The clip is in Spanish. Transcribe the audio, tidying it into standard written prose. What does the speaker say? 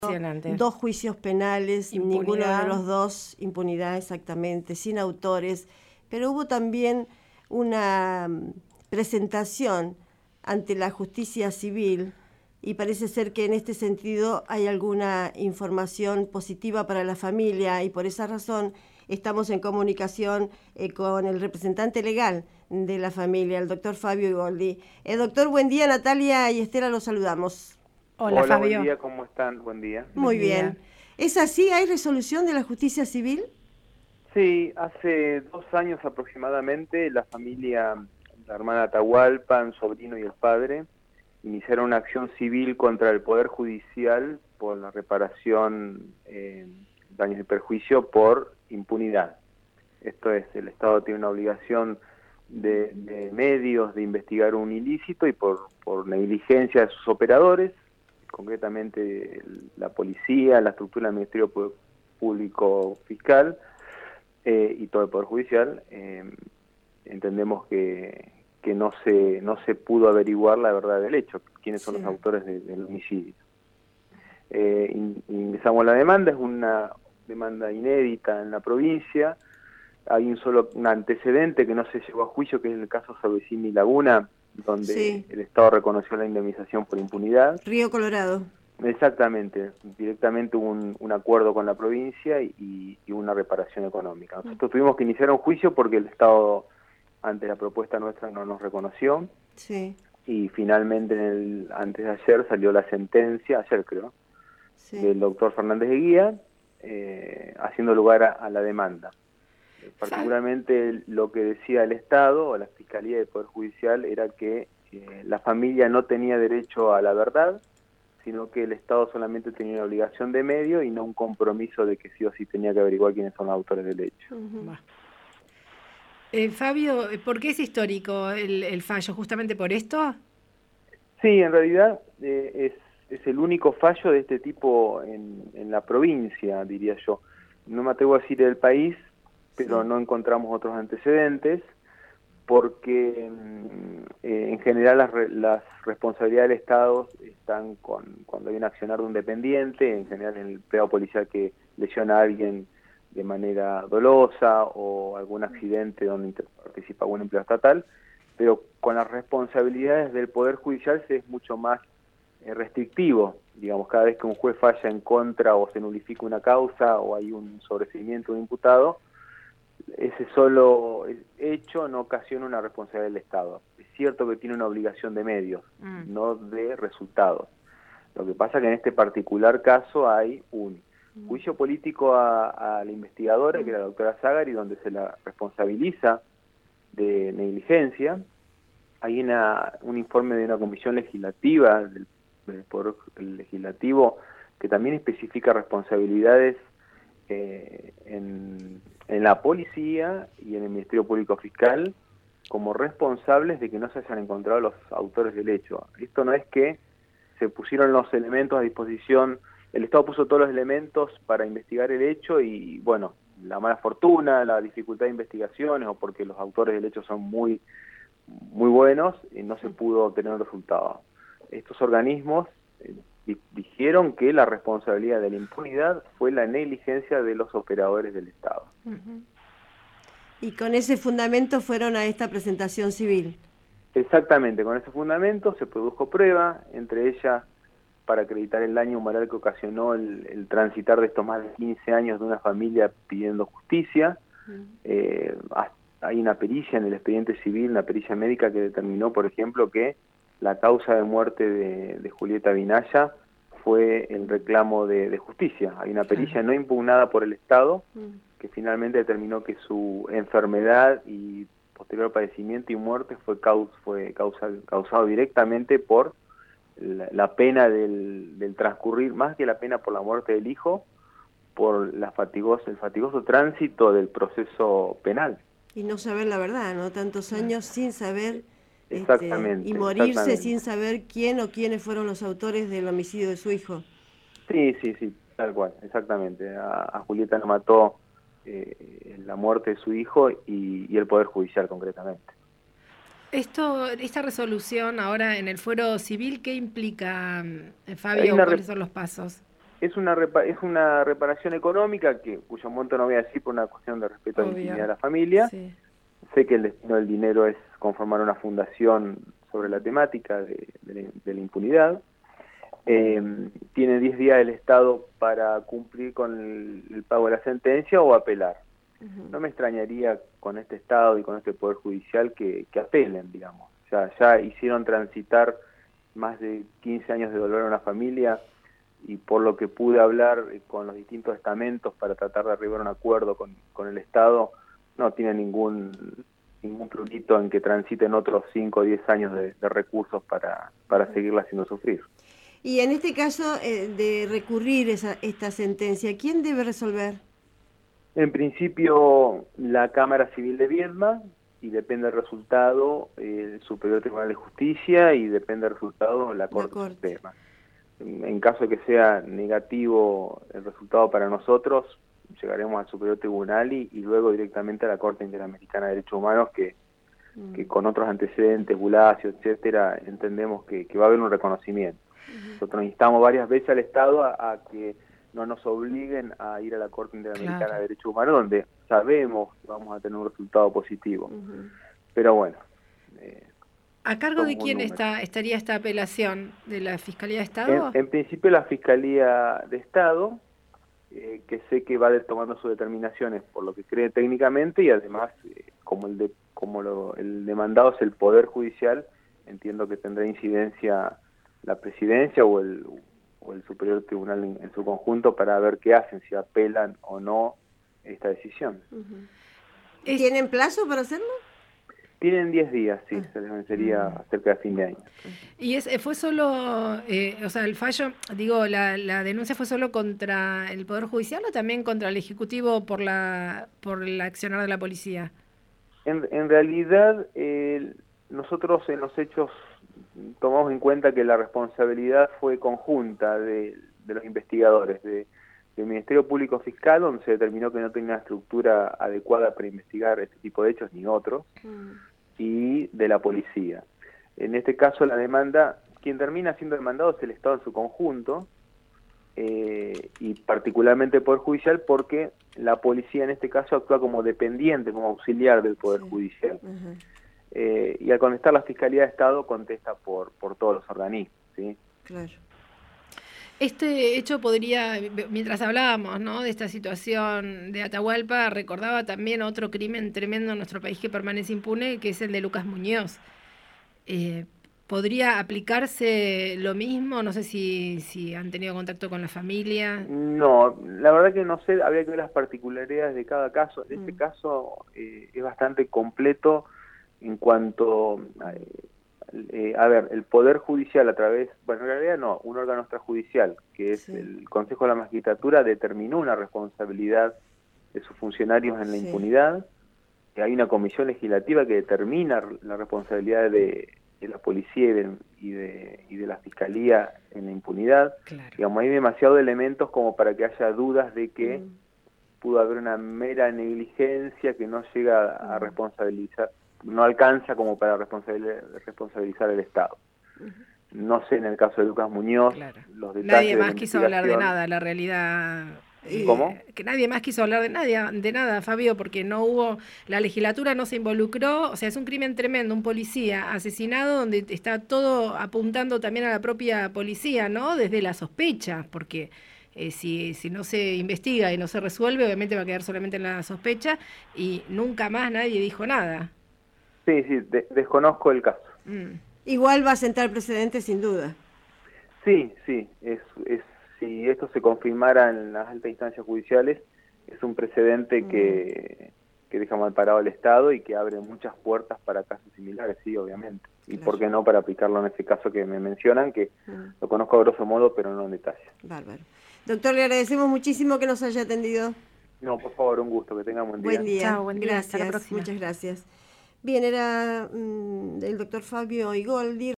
Impresionante. 2 juicios penales, Impunidad. ninguno de los dos, impunidad exactamente, sin autores, pero hubo también una presentación ante la justicia civil y parece ser que en este sentido hay alguna información positiva para la familia y por esa razón estamos en comunicación con el representante legal de la familia, el doctor Fabio Igoldi. Doctor, buen día, Natalia y Estela, los saludamos. Hola, Fabio. Buen día, ¿cómo están? Buen día. Muy Buen día. bien. ¿Es así? ¿Hay resolución de la justicia civil? Sí, hace 2 años aproximadamente la familia, la hermana Atahualpa, el sobrino y el padre, iniciaron una acción civil contra el Poder Judicial por la reparación daños y perjuicio por impunidad. Esto es, el Estado tiene una obligación de medios de investigar un ilícito y por negligencia de sus operadores, concretamente la policía, la estructura del Ministerio Público Fiscal y todo el Poder Judicial, entendemos que no se pudo averiguar la verdad del hecho, quiénes son los autores del homicidio. Ingresamos la demanda, es una demanda inédita en la provincia. Hay un antecedente que no se llevó a juicio, que es el caso Sabesini Laguna, donde el Estado reconoció la indemnización por impunidad. Río Colorado. Exactamente, directamente hubo un acuerdo con la provincia y una reparación económica. Nosotros tuvimos que iniciar un juicio porque el Estado, ante la propuesta nuestra, no nos reconoció. Sí. Y finalmente, antes de ayer, salió la sentencia, ayer creo, del doctor Fernández de Guía, haciendo lugar a la demanda. Particularmente lo que decía el Estado o la Fiscalía del Poder Judicial era que la familia no tenía derecho a la verdad, sino que el Estado solamente tenía una obligación de medio y no un compromiso de que sí o sí tenía que averiguar quiénes son los autores del hecho. Fabio, ¿por qué es histórico el fallo? ¿Justamente por esto? Sí, en realidad es el único fallo de este tipo en la provincia, diría yo. No me atrevo a decir del país, pero no encontramos otros antecedentes, porque en general las responsabilidades del Estado están cuando hay un accionar de un dependiente, en general en el empleado policial que lesiona a alguien de manera dolosa o algún accidente donde participa algún empleado estatal, pero con las responsabilidades del Poder Judicial se es mucho más restrictivo. Digamos, cada vez que un juez falla en contra o se nulifica una causa o hay un sobreseimiento de un imputado, ese solo hecho no ocasiona una responsabilidad del Estado. Es cierto que tiene una obligación de medios, no de resultados. Lo que pasa es que en este particular caso hay un juicio político a la investigadora, que era la doctora Zagari, donde se la responsabiliza de negligencia. Hay un informe de una comisión legislativa del Poder Legislativo que también especifica responsabilidades en la policía y en el Ministerio Público Fiscal como responsables de que no se hayan encontrado los autores del hecho. Esto no es que se pusieron los elementos a disposición, el Estado puso todos los elementos para investigar el hecho y, bueno, la mala fortuna, la dificultad de investigaciones o porque los autores del hecho son muy buenos y no se pudo obtener un resultado. Estos organismos dijeron que la responsabilidad de la impunidad fue la negligencia de los operadores del Estado. Y con ese fundamento fueron a esta presentación civil. Exactamente, con ese fundamento se produjo prueba, entre ellas para acreditar el daño moral que ocasionó el transitar de estos más de 15 años de una familia pidiendo justicia. Hay una pericia en el expediente civil, una pericia médica que determinó, por ejemplo, que la causa de muerte de Julieta Vinaya fue el reclamo de justicia. Hay una pericia no impugnada por el Estado que finalmente determinó que su enfermedad y posterior padecimiento y muerte fue causado directamente por la pena del transcurrir, más que la pena por la muerte del hijo, por el fatigoso tránsito del proceso penal. Y no saber la verdad, ¿no? Tantos años sin saber, exactamente, y morirse sin saber quién o quiénes fueron los autores del homicidio de su hijo. Sí, tal cual, exactamente. A Julieta la mató la muerte de su hijo y el Poder Judicial concretamente. Esta resolución ahora en el fuero civil, ¿qué implica, Fabio? ¿Cuáles son los pasos? Es una reparación económica cuyo monto no voy a decir por una cuestión de respeto a la intimidad de la familia. Sí. Sé que el destino del dinero es conformar una fundación sobre la temática de la impunidad. Tiene 10 días el Estado para cumplir con el pago de la sentencia o apelar. No me extrañaría con este Estado y con este Poder Judicial que apelen, digamos. O sea, ya hicieron transitar más de 15 años de dolor a una familia, y por lo que pude hablar con los distintos estamentos para tratar de arribar a un acuerdo con el Estado, no tiene ningún prurito en que transiten otros 5 o 10 años de recursos para seguirla haciendo sufrir. Y en este caso de recurrir esta sentencia, ¿quién debe resolver? En principio, la Cámara Civil de Viedma, y depende del resultado el Superior Tribunal de Justicia, y depende del resultado la Corte Suprema. En caso de que sea negativo el resultado para nosotros, llegaremos al Superior Tribunal y luego directamente a la Corte Interamericana de Derechos Humanos, que con otros antecedentes, Bulacio, etcétera, entendemos que va a haber un reconocimiento. Nosotros instamos varias veces al Estado a que no nos obliguen a ir a la Corte Interamericana de Derechos Humanos, donde sabemos que vamos a tener un resultado positivo. Pero bueno. ¿A cargo de quién estaría esta apelación? ¿De la Fiscalía de Estado? En principio la Fiscalía de Estado, que sé que va tomando sus determinaciones por lo que cree técnicamente, y además como el demandado es el Poder Judicial, entiendo que tendrá incidencia la Presidencia o el Superior Tribunal en su conjunto para ver qué hacen, si apelan o no esta decisión. ¿Tienen plazo para hacerlo? Tienen 10 días, sí, se les vencería cerca de fin de año. ¿Y fue solo, o sea, el fallo, digo, la denuncia fue solo contra el Poder Judicial o también contra el Ejecutivo por el accionar de la policía? En realidad, nosotros en los hechos tomamos en cuenta que la responsabilidad fue conjunta de los investigadores, del Ministerio Público Fiscal, donde se determinó que no tenía una estructura adecuada para investigar este tipo de hechos ni otros, y de la policía. En este caso la demanda, quien termina siendo demandado es el Estado en su conjunto, y particularmente el Poder Judicial, porque la policía en este caso actúa como dependiente, como auxiliar del Poder Judicial. Y al contestar la Fiscalía de Estado contesta por todos los organismos, ¿sí? Claro. Este hecho podría, mientras hablábamos, ¿no?, de esta situación de Atahualpa, recordaba también otro crimen tremendo en nuestro país que permanece impune, que es el de Lucas Muñoz. ¿Podría aplicarse lo mismo? No sé si han tenido contacto con la familia. No, la verdad que no sé, habría que ver las particularidades de cada caso. En este caso es bastante completo en cuanto a ver, el Poder Judicial a través, bueno, en realidad no, un órgano extrajudicial, que es el Consejo de la Magistratura, determinó una responsabilidad de sus funcionarios en la impunidad, que hay una comisión legislativa que determina la responsabilidad de la policía y de la fiscalía en la impunidad. Digamos, hay demasiados elementos como para que haya dudas de que pudo haber una mera negligencia que no llega a responsabilizar, no alcanza como para responsabilizar al Estado. No sé en el caso de Lucas Muñoz, los detalles. Nadie más quiso hablar de nada, la realidad. ¿Cómo? Que nadie más quiso hablar de nada, Fabio, porque no hubo, la legislatura no se involucró, o sea, es un crimen tremendo, un policía asesinado donde está todo apuntando también a la propia policía, ¿no? Desde la sospecha, porque si no se investiga y no se resuelve, obviamente va a quedar solamente en la sospecha y nunca más nadie dijo nada. Sí, desconozco el caso. Igual va a sentar precedentes sin duda. Sí, si esto se confirmara en las altas instancias judiciales, es un precedente que deja mal parado al Estado y que abre muchas puertas para casos similares, sí, obviamente. Y por qué no para aplicarlo en este caso que me mencionan, que lo conozco a grosso modo, pero no en detalle. Bárbaro. Doctor, le agradecemos muchísimo que nos haya atendido. No, por favor, un gusto, que tenga buen día. Buen día. Chao, buen día. Gracias, hasta la próxima. Muchas gracias. Bien, era el doctor Fabio Igoldi.